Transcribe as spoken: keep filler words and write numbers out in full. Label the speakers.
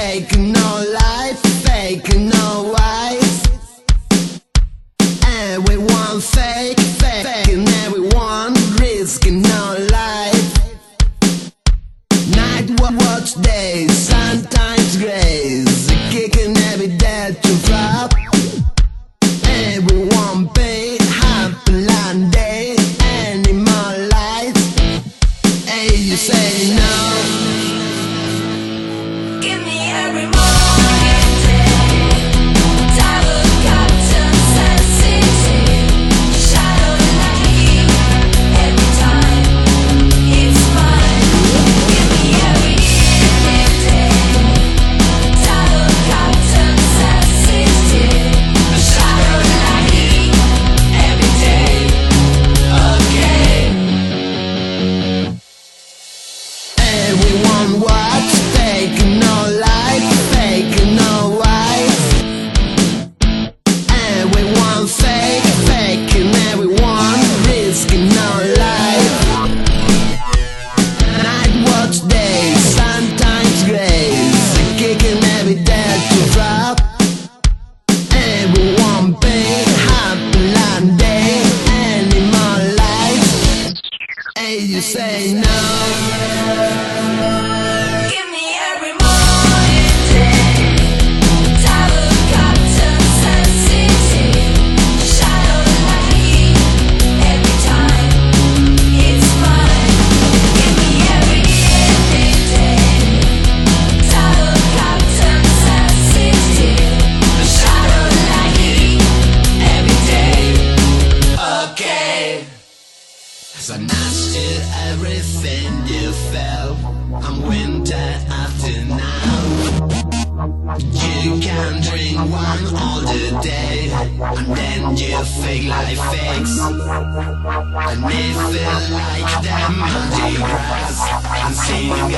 Speaker 1: fake no life, fake no wise. Everyone fake, fake, and everyone risking no life. Night watch days, sometimes grace, kicking every day to drop. Everyone paid half a land day, animal life. Hey, you say no.
Speaker 2: Give me every morning day, double captain sensitive, shadow light, every time it's mine. Give me every evening day, double captain sensitive, shadow light, every day. Okay.
Speaker 1: Everyone watch, fake no life, fake no wise. Everyone fake, fake, and everyone risking no life. Night watch days, sometimes grace, kicking every day to drop. Everyone paid half a land day, animal life. Hey, you say no.
Speaker 2: Give me every morning day, double captain sensitive, shadow light, every time it's mine. Give me every evening day, double captain sensitive, shadow light, every day. Okay.
Speaker 1: So mastered everything you felt. I'm winter after now. You can drink one all the day, and then you feel like fix. And it feel like the Mardi Gras, and seeing